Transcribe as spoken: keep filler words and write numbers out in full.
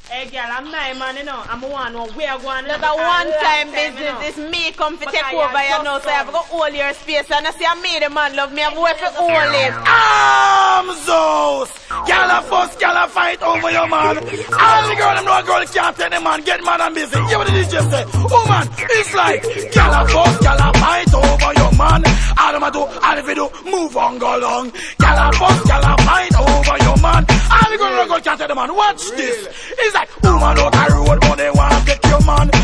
Hey girl, I'm not man, you know. I'm one no we are going. Look at one time business. It's me come to take over, you know. So I have to hold your space. And I say I made a man love me. I have to wait for hold him. Armzos! Girl a fuss, girl a fight over your man. All the girl them know a girl can't tell the man get mad and busy. Hear what the D J say. Woman, it's like girl a fuss, girl a fight over your man. All them a do, all if you do, move on, go long. Girl a fuss, girl a fight over your man. All the girl know a girl can't tell the man. Watch this. It's like woman out the road, but they want to take your man.